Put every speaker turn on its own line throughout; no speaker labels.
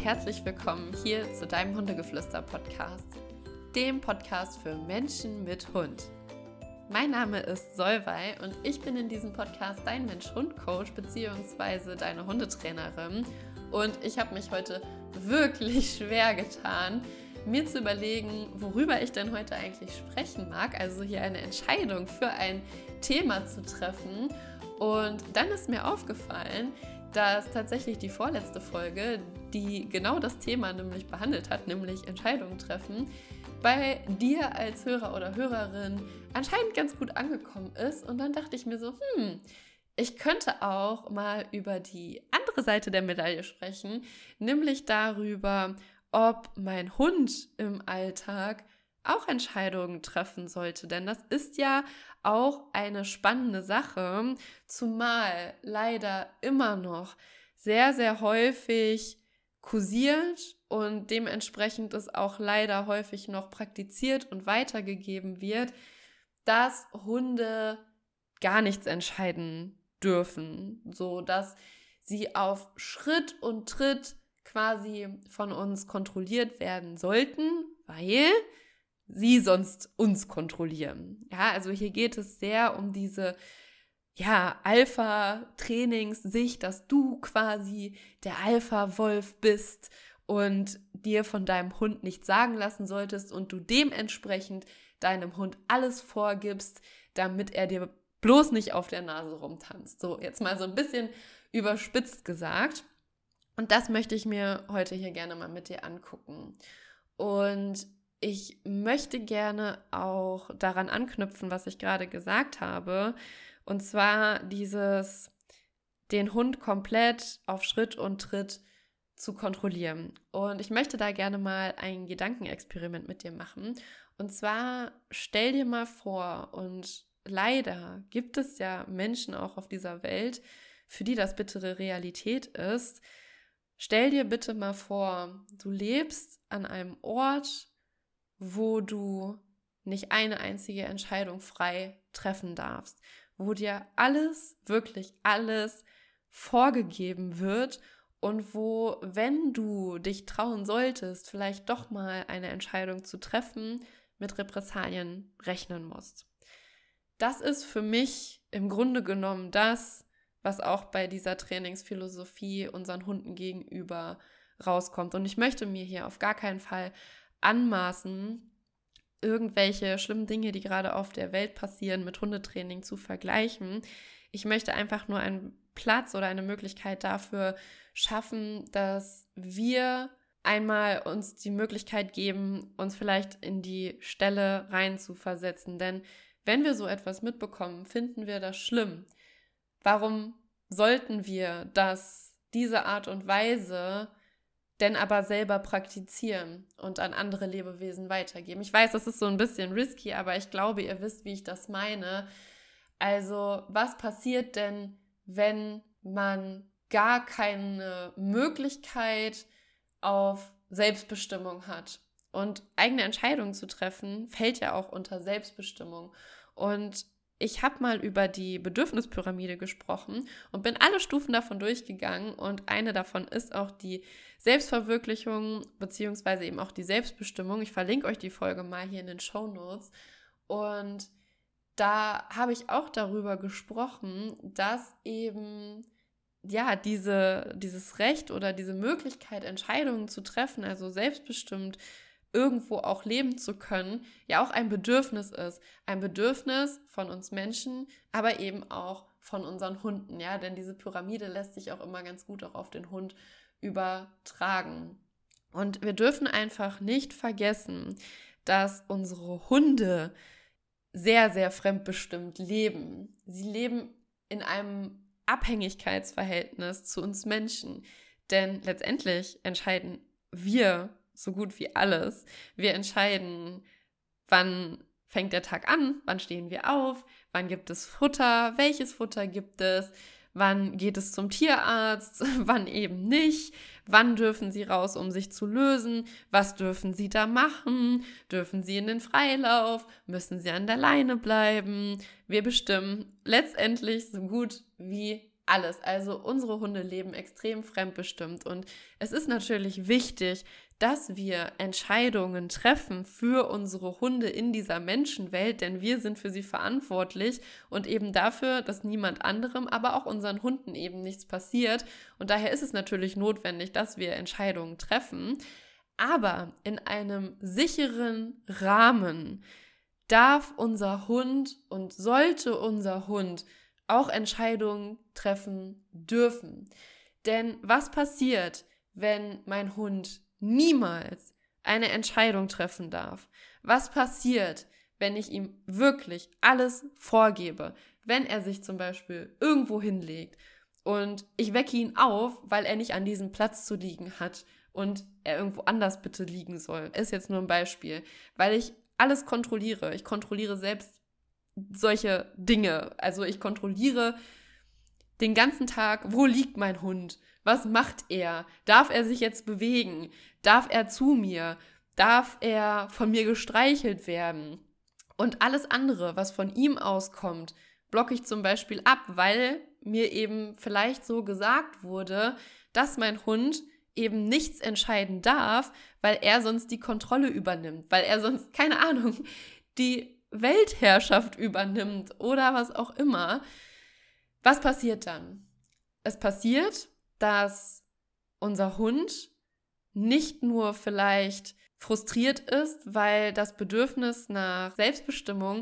herzlich willkommen hier zu deinem Hundegeflüster-Podcast, dem Podcast für Menschen mit Hund. Mein Name ist Solveig und ich bin in diesem Podcast dein Mensch-Hund-Coach bzw. deine Hundetrainerin und ich habe mich heute wirklich schwer getan, mir zu überlegen, worüber ich denn heute eigentlich sprechen mag, also hier eine Entscheidung für ein Thema zu treffen. Und dann ist mir aufgefallen, dass tatsächlich die vorletzte Folge, die genau das Thema nämlich behandelt hat, nämlich Entscheidungen treffen, bei dir als Hörer oder Hörerin anscheinend ganz gut angekommen ist. Und dann dachte ich mir so, ich könnte auch mal über die andere Seite der Medaille sprechen, nämlich darüber, ob mein Hund im Alltag auch Entscheidungen treffen sollte. Denn das ist ja auch eine spannende Sache, zumal leider immer noch sehr, sehr häufig kursiert und dementsprechend es auch leider häufig noch praktiziert und weitergegeben wird, dass Hunde gar nichts entscheiden dürfen, so dass sie auf Schritt und Tritt quasi von uns kontrolliert werden sollten, weil sie sonst uns kontrollieren. Ja, also hier geht es sehr um diese Alpha-Trainingssicht, dass du quasi der Alpha-Wolf bist und dir von deinem Hund nichts sagen lassen solltest und du dementsprechend deinem Hund alles vorgibst, damit er dir bloß nicht auf der Nase rumtanzt. So, jetzt mal so ein bisschen überspitzt gesagt. Und das möchte ich mir heute hier gerne mal mit dir angucken. Und ich möchte gerne auch daran anknüpfen, was ich gerade gesagt habe. Und zwar den Hund komplett auf Schritt und Tritt zu kontrollieren. Und ich möchte da gerne mal ein Gedankenexperiment mit dir machen. Und zwar stell dir mal vor, und leider gibt es ja Menschen auch auf dieser Welt, für die das bittere Realität ist. Stell dir bitte mal vor, du lebst an einem Ort, wo du nicht eine einzige Entscheidung frei treffen darfst, wo dir alles, wirklich alles vorgegeben wird und wo, wenn du dich trauen solltest, vielleicht doch mal eine Entscheidung zu treffen, mit Repressalien rechnen musst. Das ist für mich im Grunde genommen das, was auch bei dieser Trainingsphilosophie unseren Hunden gegenüber rauskommt. Und ich möchte mir hier auf gar keinen Fall anmaßen, irgendwelche schlimmen Dinge, die gerade auf der Welt passieren, mit Hundetraining zu vergleichen. Ich möchte einfach nur einen Platz oder eine Möglichkeit dafür schaffen, dass wir einmal uns die Möglichkeit geben, uns vielleicht in die Stelle rein zu versetzen. Denn wenn wir so etwas mitbekommen, finden wir das schlimm. Warum sollten wir diese Art und Weise denn aber selber praktizieren und an andere Lebewesen weitergeben? Ich weiß, das ist so ein bisschen risky, aber ich glaube, ihr wisst, wie ich das meine. Also, was passiert denn, wenn man gar keine Möglichkeit auf Selbstbestimmung hat? Und eigene Entscheidungen zu treffen, fällt ja auch unter Selbstbestimmung. Und ich habe mal über die Bedürfnispyramide gesprochen und bin alle Stufen davon durchgegangen und eine davon ist auch die Selbstverwirklichung beziehungsweise eben auch die Selbstbestimmung. Ich verlinke euch die Folge mal hier in den Shownotes und da habe ich auch darüber gesprochen, dass eben dieses Recht oder diese Möglichkeit, Entscheidungen zu treffen, also selbstbestimmt irgendwo auch leben zu können, ja auch ein Bedürfnis ist. Ein Bedürfnis von uns Menschen, aber eben auch von unseren Hunden, ja, denn diese Pyramide lässt sich auch immer ganz gut auch auf den Hund übertragen. Und wir dürfen einfach nicht vergessen, dass unsere Hunde sehr, sehr fremdbestimmt leben. Sie leben in einem Abhängigkeitsverhältnis zu uns Menschen, denn letztendlich entscheiden wir so gut wie alles. Wir entscheiden, wann fängt der Tag an, wann stehen wir auf, wann gibt es Futter, welches Futter gibt es, wann geht es zum Tierarzt, wann eben nicht, wann dürfen sie raus, um sich zu lösen, was dürfen sie da machen, dürfen sie in den Freilauf, müssen sie an der Leine bleiben. Wir bestimmen letztendlich so gut wie alles. Also unsere Hunde leben extrem fremdbestimmt und es ist natürlich wichtig, dass wir Entscheidungen treffen für unsere Hunde in dieser Menschenwelt, denn wir sind für sie verantwortlich und eben dafür, dass niemand anderem, aber auch unseren Hunden eben nichts passiert. Und daher ist es natürlich notwendig, dass wir Entscheidungen treffen, aber in einem sicheren Rahmen darf unser Hund und sollte unser Hund auch Entscheidungen treffen dürfen. Denn was passiert, wenn mein Hund niemals eine Entscheidung treffen darf? Was passiert, wenn ich ihm wirklich alles vorgebe? Wenn er sich zum Beispiel irgendwo hinlegt und ich wecke ihn auf, weil er nicht an diesem Platz zu liegen hat und er irgendwo anders bitte liegen soll. Ist jetzt nur ein Beispiel, weil ich alles kontrolliere. Ich kontrolliere selbst solche Dinge. Also ich kontrolliere den ganzen Tag, wo liegt mein Hund? Was macht er? Darf er sich jetzt bewegen? Darf er zu mir? Darf er von mir gestreichelt werden? Und alles andere, was von ihm auskommt, blocke ich zum Beispiel ab, weil mir eben vielleicht so gesagt wurde, dass mein Hund eben nichts entscheiden darf, weil er sonst die Kontrolle übernimmt, weil er sonst, keine Ahnung, die Weltherrschaft übernimmt oder was auch immer. Was passiert dann? Es passiert, dass unser Hund nicht nur vielleicht frustriert ist, weil das Bedürfnis nach Selbstbestimmung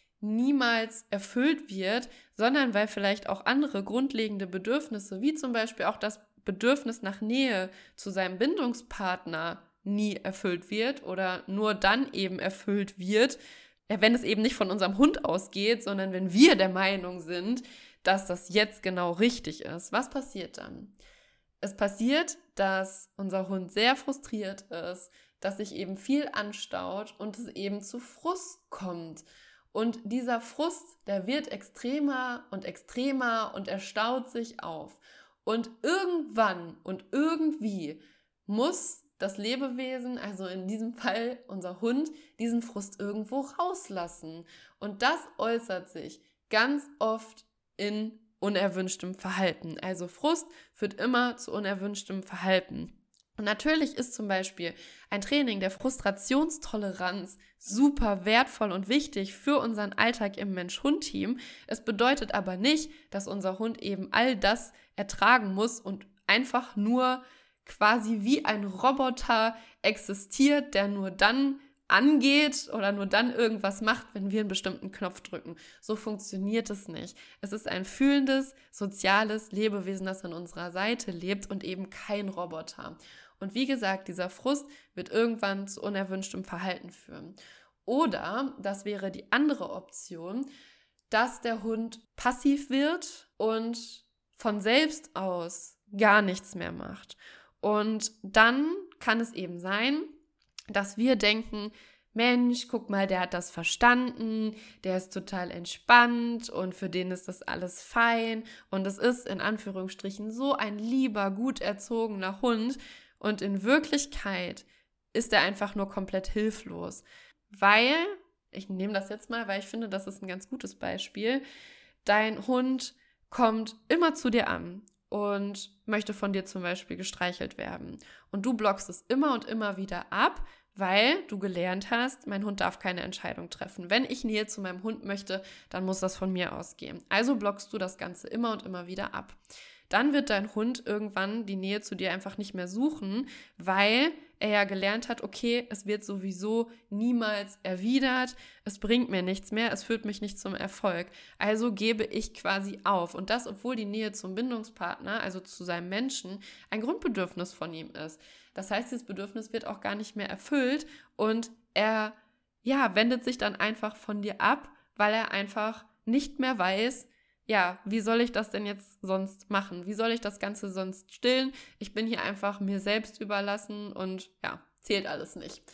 niemals erfüllt wird, sondern weil vielleicht auch andere grundlegende Bedürfnisse, wie zum Beispiel auch das Bedürfnis nach Nähe zu seinem Bindungspartner nie erfüllt wird oder nur dann eben erfüllt wird, wenn es eben nicht von unserem Hund ausgeht, sondern wenn wir der Meinung sind, dass das jetzt genau richtig ist. Was passiert dann? Es passiert, dass unser Hund sehr frustriert ist, dass sich eben viel anstaut und es eben zu Frust kommt. Und dieser Frust, der wird extremer und extremer und er staut sich auf. Und irgendwann und irgendwie muss das Lebewesen, also in diesem Fall unser Hund, diesen Frust irgendwo rauslassen. Und das äußert sich ganz oft in unerwünschtem Verhalten. Also Frust führt immer zu unerwünschtem Verhalten. Und natürlich ist zum Beispiel ein Training der Frustrationstoleranz super wertvoll und wichtig für unseren Alltag im Mensch-Hund-Team. Es bedeutet aber nicht, dass unser Hund eben all das ertragen muss und einfach nur quasi wie ein Roboter existiert, der nur dann angeht oder nur dann irgendwas macht, wenn wir einen bestimmten Knopf drücken. So funktioniert es nicht. Es ist ein fühlendes, soziales Lebewesen, das an unserer Seite lebt und eben kein Roboter. Und wie gesagt, dieser Frust wird irgendwann zu unerwünschtem Verhalten führen. Oder, das wäre die andere Option, dass der Hund passiv wird und von selbst aus gar nichts mehr macht. Und dann kann es eben sein, dass wir denken, Mensch, guck mal, der hat das verstanden, der ist total entspannt und für den ist das alles fein und es ist in Anführungsstrichen so ein lieber, gut erzogener Hund und in Wirklichkeit ist er einfach nur komplett hilflos, weil, ich nehme das jetzt mal, weil ich finde, das ist ein ganz gutes Beispiel, dein Hund kommt immer zu dir an und möchte von dir zum Beispiel gestreichelt werden und du blockst es immer und immer wieder ab, weil du gelernt hast, mein Hund darf keine Entscheidung treffen. Wenn ich Nähe zu meinem Hund möchte, dann muss das von mir ausgehen. Also blockst du das Ganze immer und immer wieder ab. Dann wird dein Hund irgendwann die Nähe zu dir einfach nicht mehr suchen, weil er ja gelernt hat, okay, es wird sowieso niemals erwidert, es bringt mir nichts mehr, es führt mich nicht zum Erfolg. Also gebe ich quasi auf. Und das, obwohl die Nähe zum Bindungspartner, also zu seinem Menschen, ein Grundbedürfnis von ihm ist. Das heißt, dieses Bedürfnis wird auch gar nicht mehr erfüllt und er wendet sich dann einfach von dir ab, weil er einfach nicht mehr weiß, wie soll ich das denn jetzt sonst machen? Wie soll ich das Ganze sonst stillen? Ich bin hier einfach mir selbst überlassen und zählt alles nicht.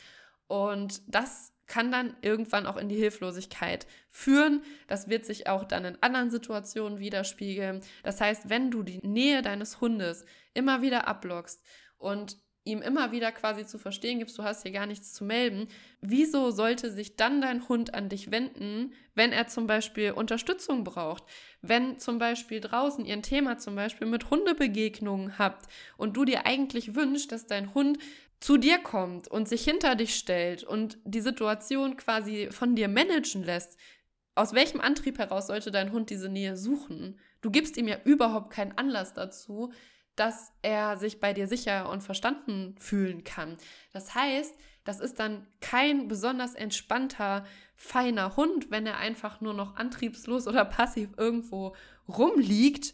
Und das kann dann irgendwann auch in die Hilflosigkeit führen. Das wird sich auch dann in anderen Situationen widerspiegeln. Das heißt, wenn du die Nähe deines Hundes immer wieder abblockst und ihm immer wieder quasi zu verstehen gibst, du hast hier gar nichts zu melden, wieso sollte sich dann dein Hund an dich wenden, wenn er zum Beispiel Unterstützung braucht? Wenn zum Beispiel draußen ihr ein Thema zum Beispiel mit Hundebegegnungen habt und du dir eigentlich wünschst, dass dein Hund zu dir kommt und sich hinter dich stellt und die Situation quasi von dir managen lässt, aus welchem Antrieb heraus sollte dein Hund diese Nähe suchen? Du gibst ihm ja überhaupt keinen Anlass dazu, dass er sich bei dir sicher und verstanden fühlen kann. Das heißt, das ist dann kein besonders entspannter, feiner Hund, wenn er einfach nur noch antriebslos oder passiv irgendwo rumliegt,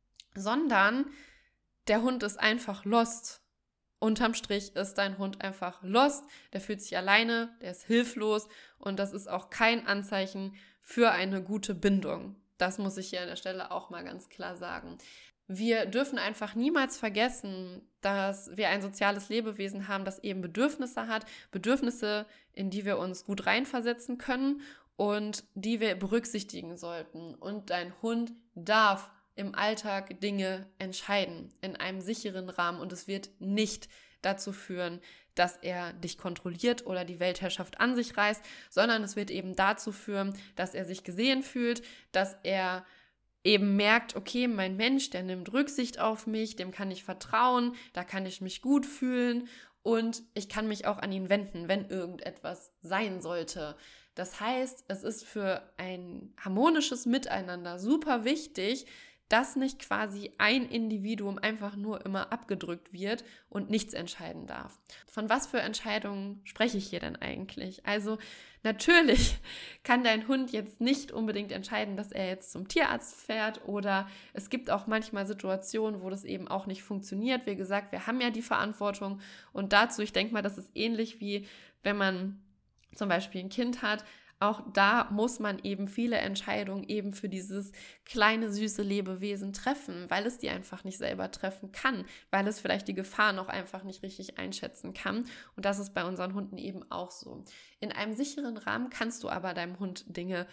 sondern der Hund ist einfach lost. Unterm Strich ist dein Hund einfach lost, der fühlt sich alleine, der ist hilflos und das ist auch kein Anzeichen für eine gute Bindung. Das muss ich hier an der Stelle auch mal ganz klar sagen. Wir dürfen einfach niemals vergessen, dass wir ein soziales Lebewesen haben, das eben Bedürfnisse hat, Bedürfnisse, in die wir uns gut reinversetzen können und die wir berücksichtigen sollten. Und dein Hund darf im Alltag Dinge entscheiden, in einem sicheren Rahmen und es wird nicht dazu führen, dass er dich kontrolliert oder die Weltherrschaft an sich reißt, sondern es wird eben dazu führen, dass er sich gesehen fühlt, dass er eben merkt, okay, mein Mensch, der nimmt Rücksicht auf mich, dem kann ich vertrauen, da kann ich mich gut fühlen und ich kann mich auch an ihn wenden, wenn irgendetwas sein sollte. Das heißt, es ist für ein harmonisches Miteinander super wichtig, dass nicht quasi ein Individuum einfach nur immer abgedrückt wird und nichts entscheiden darf. Von was für Entscheidungen spreche ich hier denn eigentlich? Also natürlich kann dein Hund jetzt nicht unbedingt entscheiden, dass er jetzt zum Tierarzt fährt oder es gibt auch manchmal Situationen, wo das eben auch nicht funktioniert. Wie gesagt, wir haben ja die Verantwortung und dazu, ich denke mal, das ist ähnlich wie wenn man zum Beispiel ein Kind hat. Auch da muss man eben viele Entscheidungen eben für dieses kleine, süße Lebewesen treffen, weil es die einfach nicht selber treffen kann, weil es vielleicht die Gefahr noch einfach nicht richtig einschätzen kann. Und das ist bei unseren Hunden eben auch so. In einem sicheren Rahmen kannst du aber deinem Hund Dinge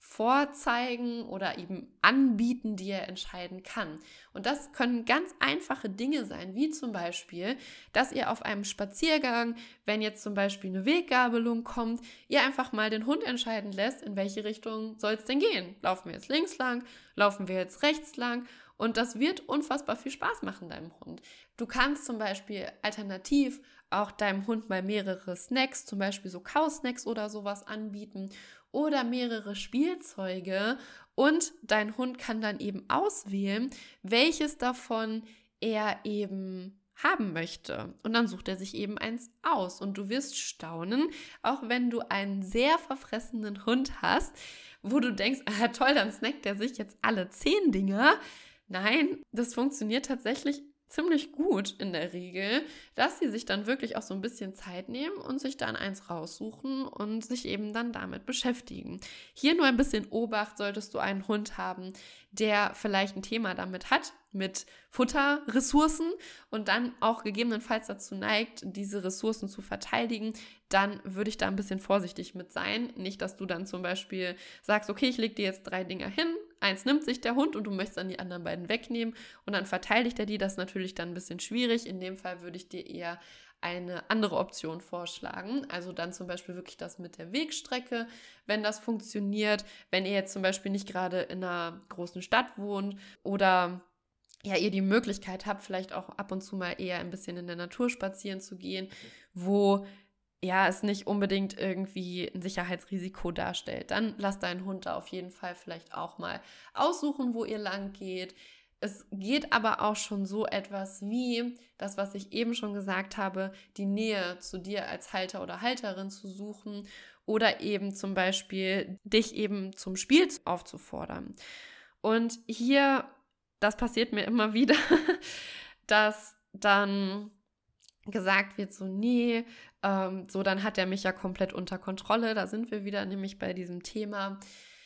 vorzeigen oder eben anbieten, die er entscheiden kann. Und das können ganz einfache Dinge sein, wie zum Beispiel, dass ihr auf einem Spaziergang, wenn jetzt zum Beispiel eine Weggabelung kommt, ihr einfach mal den Hund entscheiden lässt, in welche Richtung soll es denn gehen. Laufen wir jetzt links lang, laufen wir jetzt rechts lang? Und das wird unfassbar viel Spaß machen deinem Hund. Du kannst zum Beispiel alternativ auch deinem Hund mal mehrere Snacks, zum Beispiel so Kausnacks oder sowas anbieten oder mehrere Spielzeuge und dein Hund kann dann eben auswählen, welches davon er eben haben möchte. Und dann sucht er sich eben eins aus und du wirst staunen, auch wenn du einen sehr verfressenen Hund hast, wo du denkst, ah toll, dann snackt er sich jetzt alle 10 Dinger. Nein, das funktioniert tatsächlich ziemlich gut in der Regel, dass sie sich dann wirklich auch so ein bisschen Zeit nehmen und sich dann eins raussuchen und sich eben dann damit beschäftigen. Hier nur ein bisschen Obacht, solltest du einen Hund haben, der vielleicht ein Thema damit hat, mit Futterressourcen und dann auch gegebenenfalls dazu neigt, diese Ressourcen zu verteidigen, dann würde ich da ein bisschen vorsichtig mit sein. Nicht, dass du dann zum Beispiel sagst, okay, ich lege dir jetzt 3 Dinger hin, eins nimmt sich der Hund und du möchtest dann die anderen beiden wegnehmen und dann verteidigt er die. Das ist natürlich dann ein bisschen schwierig. In dem Fall würde ich dir eher eine andere Option vorschlagen. Also dann zum Beispiel wirklich das mit der Wegstrecke, wenn das funktioniert. Wenn ihr jetzt zum Beispiel nicht gerade in einer großen Stadt wohnt oder ja, ihr die Möglichkeit habt, vielleicht auch ab und zu mal eher ein bisschen in der Natur spazieren zu gehen, wo ja, es nicht unbedingt irgendwie ein Sicherheitsrisiko darstellt. Dann lasst deinen Hund da auf jeden Fall vielleicht auch mal aussuchen, wo ihr lang geht. Es geht aber auch schon so etwas wie das, was ich eben schon gesagt habe, die Nähe zu dir als Halter oder Halterin zu suchen oder eben zum Beispiel dich eben zum Spiel aufzufordern. Und hier, das passiert mir immer wieder, dass dann gesagt wird so, nee, so dann hat er mich ja komplett unter Kontrolle. Da sind wir wieder nämlich bei diesem Thema.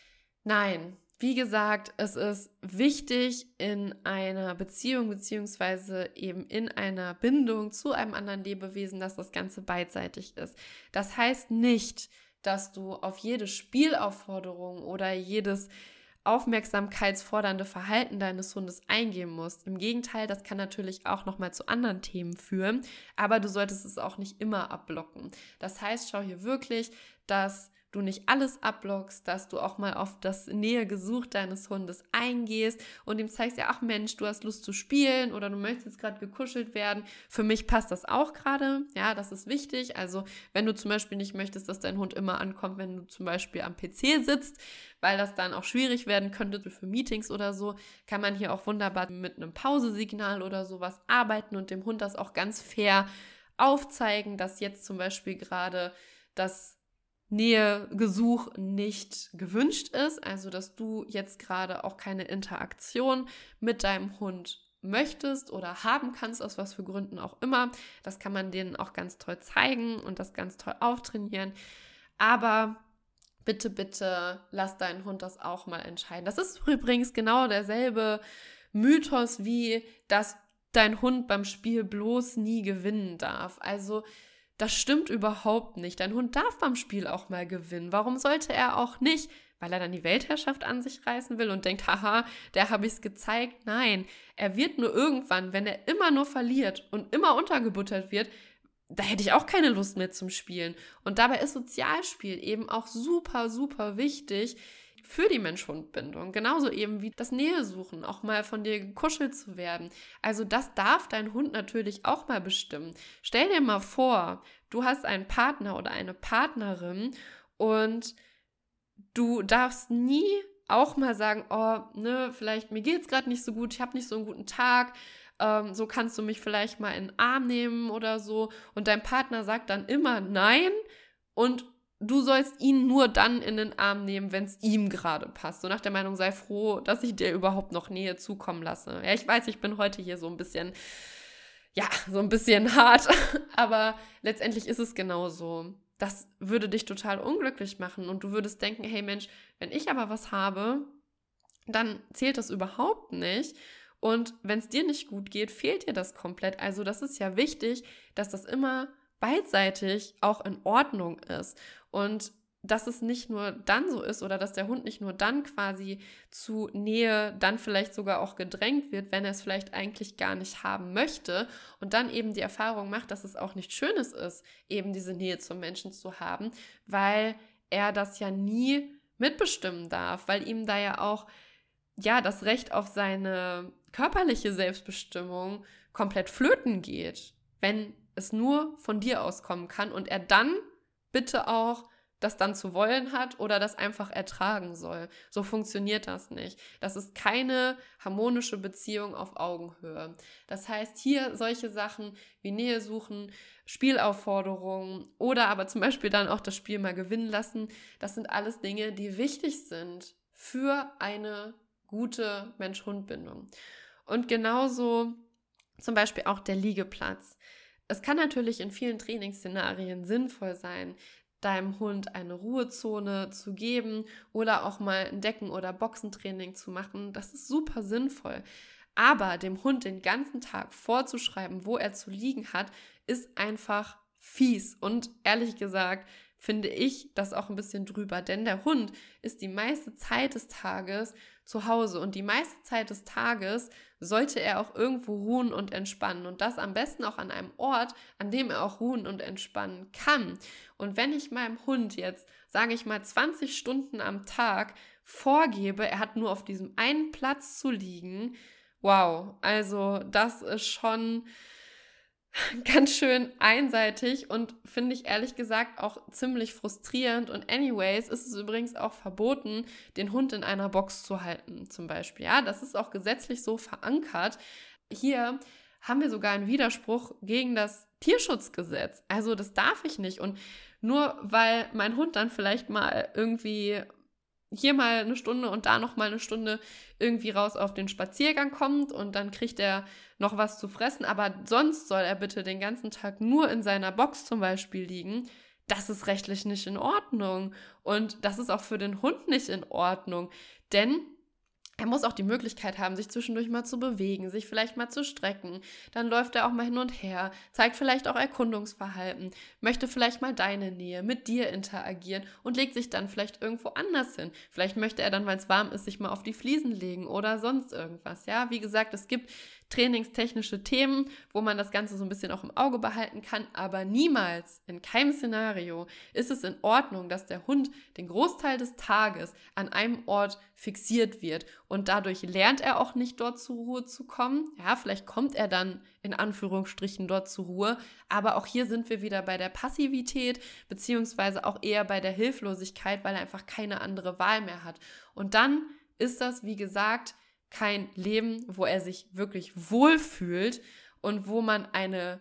Nein, wie gesagt, es ist wichtig in einer Beziehung beziehungsweise eben in einer Bindung zu einem anderen Lebewesen, dass das Ganze beidseitig ist. Das heißt nicht, dass du auf jede Spielaufforderung oder jedes aufmerksamkeitsfordernde Verhalten deines Hundes eingehen musst. Im Gegenteil, das kann natürlich auch nochmal zu anderen Themen führen, aber du solltest es auch nicht immer abblocken. Das heißt, schau hier wirklich, dass du nicht alles abblockst, dass du auch mal auf das Nähegesuch deines Hundes eingehst und ihm zeigst, ja, ach Mensch, du hast Lust zu spielen oder du möchtest jetzt gerade gekuschelt werden. Für mich passt das auch gerade, ja, das ist wichtig. Also wenn du zum Beispiel nicht möchtest, dass dein Hund immer ankommt, wenn du zum Beispiel am PC sitzt, weil das dann auch schwierig werden könnte für Meetings oder so, kann man hier auch wunderbar mit einem Pausesignal oder sowas arbeiten und dem Hund das auch ganz fair aufzeigen, dass jetzt zum Beispiel gerade das Nähegesuch nicht gewünscht ist, also dass du jetzt gerade auch keine Interaktion mit deinem Hund möchtest oder haben kannst, aus was für Gründen auch immer. Das kann man denen auch ganz toll zeigen und das ganz toll auftrainieren. Aber bitte, bitte lass deinen Hund das auch mal entscheiden. Das ist übrigens genau derselbe Mythos wie, dass dein Hund beim Spiel bloß nie gewinnen darf. Also das stimmt überhaupt nicht. Dein Hund darf beim Spiel auch mal gewinnen. Warum sollte er auch nicht? Weil er dann die Weltherrschaft an sich reißen will und denkt, haha, der habe ich es gezeigt. Nein, er wird nur irgendwann, wenn er immer nur verliert und immer untergebuttert wird, da hätte ich auch keine Lust mehr zum Spielen. Und dabei ist Sozialspiel eben auch super, super wichtig für die Mensch-Hund-Bindung. Genauso eben wie das Nähesuchen, auch mal von dir gekuschelt zu werden. Also das darf dein Hund natürlich auch mal bestimmen. Stell dir mal vor, du hast einen Partner oder eine Partnerin und du darfst nie auch mal sagen, oh, ne, vielleicht mir geht's gerade nicht so gut, ich habe nicht so einen guten Tag, so kannst du mich vielleicht mal in den Arm nehmen oder so. Und dein Partner sagt dann immer nein und du sollst ihn nur dann in den Arm nehmen, wenn es ihm gerade passt. So nach der Meinung, sei froh, dass ich dir überhaupt noch Nähe zukommen lasse. Ja, ich weiß, ich bin heute hier so ein bisschen hart, aber letztendlich ist es genauso. Das würde dich total unglücklich machen und du würdest denken, hey Mensch, wenn ich aber was habe, dann zählt das überhaupt nicht. Und wenn es dir nicht gut geht, fehlt dir das komplett. Also das ist ja wichtig, dass das immer beidseitig auch in Ordnung ist und dass es nicht nur dann so ist oder dass der Hund nicht nur dann quasi zu Nähe dann vielleicht sogar auch gedrängt wird, wenn er es vielleicht eigentlich gar nicht haben möchte und dann eben die Erfahrung macht, dass es auch nichts Schönes ist, eben diese Nähe zum Menschen zu haben, weil er das ja nie mitbestimmen darf, weil ihm da ja auch das Recht auf seine körperliche Selbstbestimmung komplett flöten geht, wenn es nur von dir auskommen kann und er dann bitte auch das dann zu wollen hat oder das einfach ertragen soll. So funktioniert das nicht. Das ist keine harmonische Beziehung auf Augenhöhe. Das heißt, hier solche Sachen wie Nähe suchen, Spielaufforderungen oder aber zum Beispiel dann auch das Spiel mal gewinnen lassen, das sind alles Dinge, die wichtig sind für eine gute Mensch-Hund-Bindung. Und genauso zum Beispiel auch der Liegeplatz. Es kann natürlich in vielen Trainingsszenarien sinnvoll sein, deinem Hund eine Ruhezone zu geben oder auch mal ein Decken- oder Boxentraining zu machen. Das ist super sinnvoll. Aber dem Hund den ganzen Tag vorzuschreiben, wo er zu liegen hat, ist einfach fies. Und ehrlich gesagt finde ich das auch ein bisschen drüber, denn der Hund ist die meiste Zeit des Tages zu Hause und die meiste Zeit des Tages sollte er auch irgendwo ruhen und entspannen und das am besten auch an einem Ort, an dem er auch ruhen und entspannen kann. Und wenn ich meinem Hund jetzt, sage ich mal, 20 Stunden am Tag vorgebe, er hat nur auf diesem einen Platz zu liegen, wow, also das ist schon ganz schön einseitig und finde ich ehrlich gesagt auch ziemlich frustrierend. Und anyways ist es übrigens auch verboten, den Hund in einer Box zu halten zum Beispiel. Ja, das ist auch gesetzlich so verankert. Hier haben wir sogar einen Widerspruch gegen das Tierschutzgesetz. Also das darf ich nicht. Und nur weil mein Hund dann vielleicht mal irgendwie hier mal eine Stunde und da noch mal eine Stunde irgendwie raus auf den Spaziergang kommt und dann kriegt er noch was zu fressen, aber sonst soll er bitte den ganzen Tag nur in seiner Box zum Beispiel liegen, das ist rechtlich nicht in Ordnung und das ist auch für den Hund nicht in Ordnung, denn Er muss auch die Möglichkeit haben, sich zwischendurch mal zu bewegen, sich vielleicht mal zu strecken. Dann läuft er auch mal hin und her, zeigt vielleicht auch Erkundungsverhalten, möchte vielleicht mal deine Nähe, mit dir interagieren und legt sich dann vielleicht irgendwo anders hin. Vielleicht möchte er dann, weil es warm ist, sich mal auf die Fliesen legen oder sonst irgendwas. Ja, wie gesagt, es gibt trainingstechnische Themen, wo man das Ganze so ein bisschen auch im Auge behalten kann, aber niemals, in keinem Szenario ist es in Ordnung, dass der Hund den Großteil des Tages an einem Ort fixiert wird und dadurch lernt er auch nicht dort zur Ruhe zu kommen. Ja, vielleicht kommt er dann in Anführungsstrichen dort zur Ruhe, aber auch hier sind wir wieder bei der Passivität beziehungsweise auch eher bei der Hilflosigkeit, weil er einfach keine andere Wahl mehr hat. Und dann ist das, wie gesagt, kein Leben, wo er sich wirklich wohlfühlt und wo man eine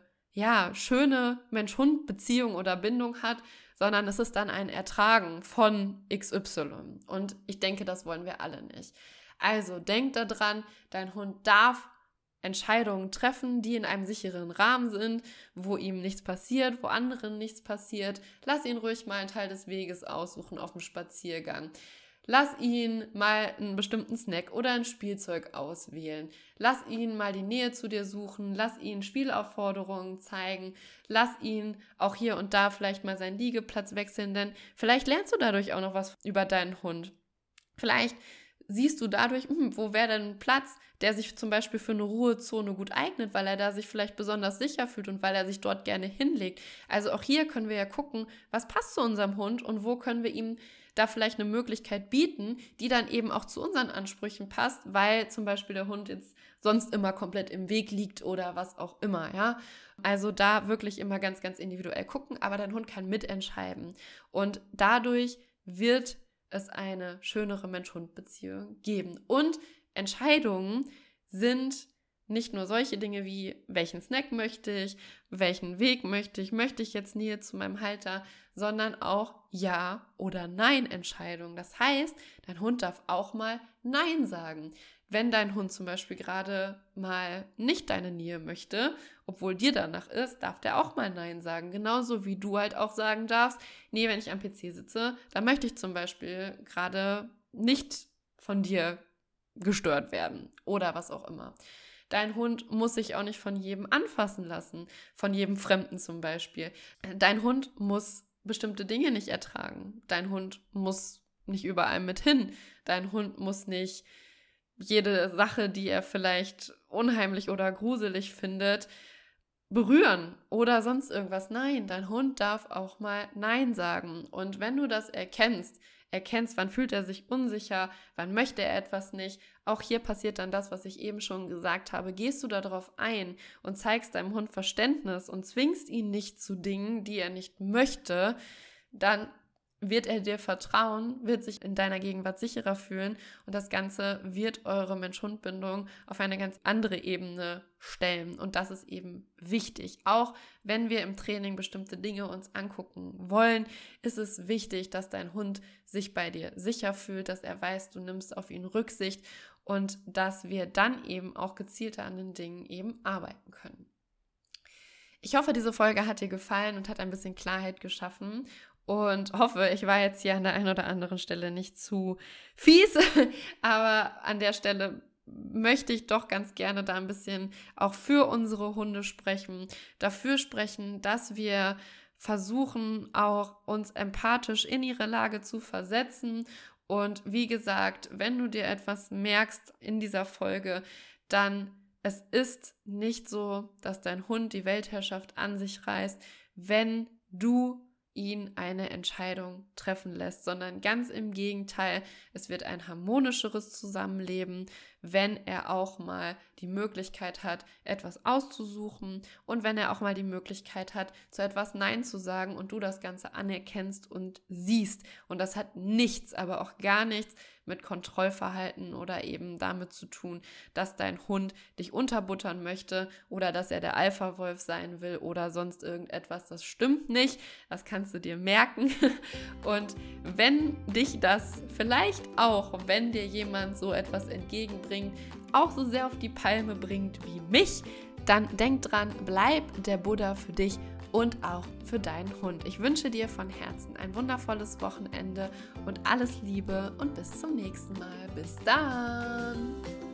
schöne Mensch-Hund-Beziehung oder Bindung hat, sondern es ist dann ein Ertragen von XY. Und ich denke, das wollen wir alle nicht. Also denk daran, dein Hund darf Entscheidungen treffen, die in einem sicheren Rahmen sind, wo ihm nichts passiert, wo anderen nichts passiert. Lass ihn ruhig mal einen Teil des Weges aussuchen auf dem Spaziergang. Lass ihn mal einen bestimmten Snack oder ein Spielzeug auswählen. Lass ihn mal die Nähe zu dir suchen. Lass ihn Spielaufforderungen zeigen. Lass ihn auch hier und da vielleicht mal seinen Liegeplatz wechseln, denn vielleicht lernst du dadurch auch noch was über deinen Hund. Vielleicht siehst du dadurch, wo wäre denn ein Platz, der sich zum Beispiel für eine Ruhezone gut eignet, weil er da sich vielleicht besonders sicher fühlt und weil er sich dort gerne hinlegt. Also auch hier können wir ja gucken, was passt zu unserem Hund und wo können wir ihm da vielleicht eine Möglichkeit bieten, die dann eben auch zu unseren Ansprüchen passt, weil zum Beispiel der Hund jetzt sonst immer komplett im Weg liegt oder was auch immer, ja. Also da wirklich immer ganz, ganz individuell gucken, aber dein Hund kann mitentscheiden und dadurch wird es eine schönere Mensch-Hund-Beziehung geben. Und Entscheidungen sind nicht nur solche Dinge wie, welchen Snack möchte ich, welchen Weg möchte ich jetzt Nähe zu meinem Halter, sondern auch Ja- oder Nein-Entscheidungen. Das heißt, dein Hund darf auch mal Nein sagen. Wenn dein Hund zum Beispiel gerade mal nicht deine Nähe möchte, obwohl dir danach ist, darf der auch mal Nein sagen. Genauso wie du halt auch sagen darfst, nee, wenn ich am PC sitze, dann möchte ich zum Beispiel gerade nicht von dir gestört werden oder was auch immer. Dein Hund muss sich auch nicht von jedem anfassen lassen, von jedem Fremden zum Beispiel. Dein Hund muss bestimmte Dinge nicht ertragen. Dein Hund muss nicht überall mit hin. Dein Hund muss nicht jede Sache, die er vielleicht unheimlich oder gruselig findet, berühren oder sonst irgendwas. Nein, dein Hund darf auch mal Nein sagen. Und wenn du das erkennst, wann fühlt er sich unsicher, wann möchte er etwas nicht, auch hier passiert dann das, was ich eben schon gesagt habe. Gehst du darauf ein und zeigst deinem Hund Verständnis und zwingst ihn nicht zu Dingen, die er nicht möchte, dann wird er dir vertrauen, wird sich in deiner Gegenwart sicherer fühlen und das Ganze wird eure Mensch-Hund-Bindung auf eine ganz andere Ebene stellen. Und das ist eben wichtig. Auch wenn wir im Training bestimmte Dinge uns angucken wollen, ist es wichtig, dass dein Hund sich bei dir sicher fühlt, dass er weiß, du nimmst auf ihn Rücksicht und dass wir dann eben auch gezielter an den Dingen eben arbeiten können. Ich hoffe, diese Folge hat dir gefallen und hat ein bisschen Klarheit geschaffen. Und hoffe, ich war jetzt hier an der einen oder anderen Stelle nicht zu fies, aber an der Stelle möchte ich doch ganz gerne da ein bisschen auch für unsere Hunde sprechen, dafür sprechen, dass wir versuchen, auch uns empathisch in ihre Lage zu versetzen. Und wie gesagt, wenn du dir etwas merkst in dieser Folge, dann es ist nicht so, dass dein Hund die Weltherrschaft an sich reißt, wenn du ihn eine Entscheidung treffen lässt, sondern ganz im Gegenteil, es wird ein harmonischeres Zusammenleben, wenn er auch mal die Möglichkeit hat, etwas auszusuchen und wenn er auch mal die Möglichkeit hat, zu etwas Nein zu sagen und du das Ganze anerkennst und siehst. Und das hat nichts, aber auch gar nichts mit Kontrollverhalten oder eben damit zu tun, dass dein Hund dich unterbuttern möchte oder dass er der Alpha-Wolf sein will oder sonst irgendetwas. Das stimmt nicht, das kannst du dir merken. Und wenn dich das vielleicht auch, wenn dir jemand so etwas entgegenbringt, auch so sehr auf die Palme bringt wie mich, dann denk dran, bleib der Buddha für dich und auch für deinen Hund. Ich wünsche dir von Herzen ein wundervolles Wochenende und alles Liebe und bis zum nächsten Mal. Bis dann!